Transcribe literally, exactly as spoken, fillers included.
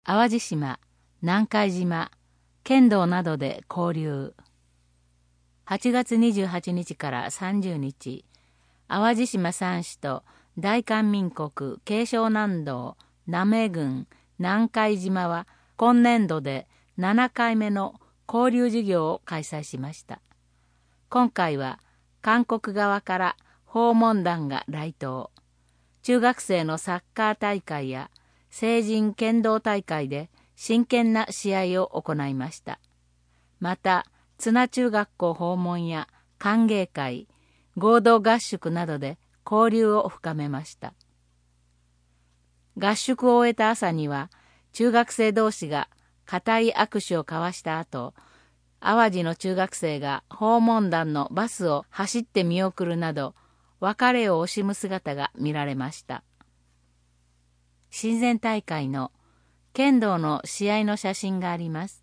淡路島、南海島、剣道などで交流。はちがつにじゅうはちにちからさんじゅうにち、淡路島三市と大韓民国慶尚南道滑郡南海島は今年度でななかいめの交流事業を開催しました。今回は韓国側から訪問団が来島。中学生のサッカー大会や成人剣道大会で真剣な試合を行いました。また、津奈中学校訪問や歓迎会、合同合宿などで交流を深めました。合宿を終えた朝には、中学生同士が固い握手を交わした後、淡路の中学生が訪問団のバスを走って見送るなど、別れを惜しむ姿が見られました。親善大会の剣道の試合の写真があります。